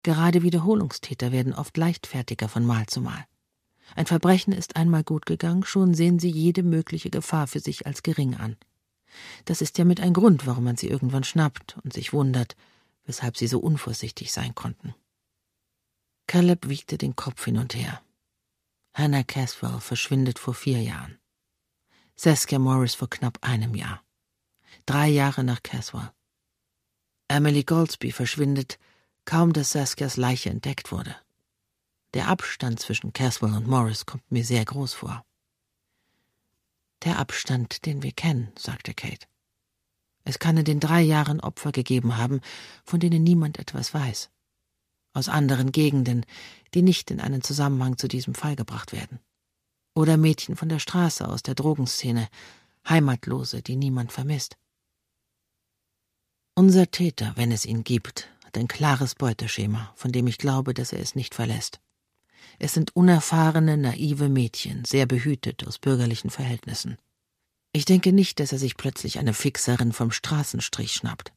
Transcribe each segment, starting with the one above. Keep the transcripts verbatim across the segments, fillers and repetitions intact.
Gerade Wiederholungstäter werden oft leichtfertiger von Mal zu Mal. Ein Verbrechen ist einmal gut gegangen, schon sehen sie jede mögliche Gefahr für sich als gering an. Das ist ja mit ein Grund, warum man sie irgendwann schnappt und sich wundert, weshalb sie so unvorsichtig sein konnten. Caleb wiegte den Kopf hin und her. Hannah Caswell verschwindet vor vier Jahren. Saskia Morris vor knapp einem Jahr. Drei Jahre nach Caswell. Emily Goldsby verschwindet, kaum dass Saskias Leiche entdeckt wurde. Der Abstand zwischen Caswell und Morris kommt mir sehr groß vor. Der Abstand, den wir kennen, sagte Kate. Es kann in den drei Jahren Opfer gegeben haben, von denen niemand etwas weiß. Aus anderen Gegenden, die nicht in einen Zusammenhang zu diesem Fall gebracht werden. Oder Mädchen von der Straße aus der Drogenszene, Heimatlose, die niemand vermisst. Unser Täter, wenn es ihn gibt, hat ein klares Beuteschema, von dem ich glaube, dass er es nicht verlässt. Es sind unerfahrene, naive Mädchen, sehr behütet aus bürgerlichen Verhältnissen. Ich denke nicht, dass er sich plötzlich eine Fixerin vom Straßenstrich schnappt.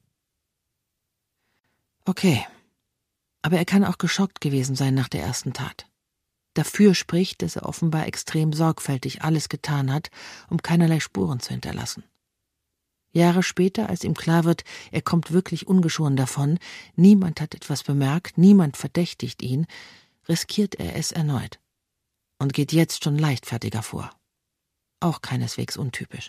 Okay, aber er kann auch geschockt gewesen sein nach der ersten Tat. Dafür spricht, dass er offenbar extrem sorgfältig alles getan hat, um keinerlei Spuren zu hinterlassen. Jahre später, als ihm klar wird, er kommt wirklich ungeschoren davon, niemand hat etwas bemerkt, niemand verdächtigt ihn, riskiert er es erneut und geht jetzt schon leichtfertiger vor. Auch keineswegs untypisch.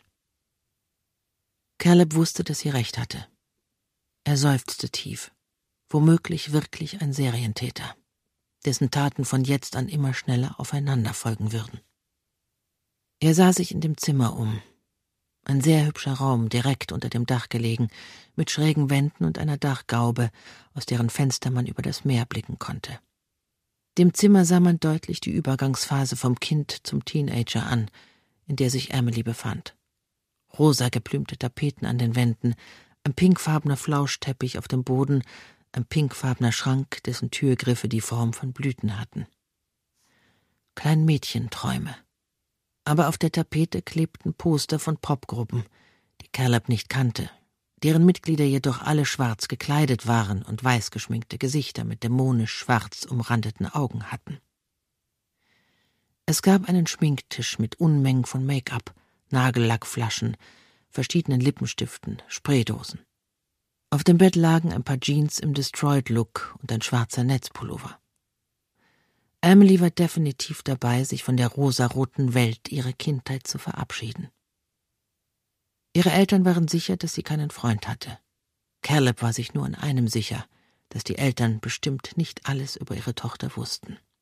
Caleb wusste, dass sie recht hatte. Er seufzte tief. Womöglich wirklich ein Serientäter, dessen Taten von jetzt an immer schneller aufeinander folgen würden. Er sah sich in dem Zimmer um. Ein sehr hübscher Raum, direkt unter dem Dach gelegen, mit schrägen Wänden und einer Dachgaube, aus deren Fenster man über das Meer blicken konnte. Dem Zimmer sah man deutlich die Übergangsphase vom Kind zum Teenager an, in der sich Emily befand. Rosa geblümte Tapeten an den Wänden, ein pinkfarbener Flauschteppich auf dem Boden, ein pinkfarbener Schrank, dessen Türgriffe die Form von Blüten hatten. Kleinmädchenträume. Aber auf der Tapete klebten Poster von Popgruppen, die Caleb nicht kannte, deren Mitglieder jedoch alle schwarz gekleidet waren und weiß geschminkte Gesichter mit dämonisch schwarz umrandeten Augen hatten. Es gab einen Schminktisch mit Unmengen von Make-up, Nagellackflaschen, verschiedenen Lippenstiften, Spraydosen. Auf dem Bett lagen ein paar Jeans im Destroyed-Look und ein schwarzer Netzpullover. Emily war definitiv dabei, sich von der rosaroten Welt ihrer Kindheit zu verabschieden. Ihre Eltern waren sicher, dass sie keinen Freund hatte. Caleb war sich nur in einem sicher, dass die Eltern bestimmt nicht alles über ihre Tochter wussten.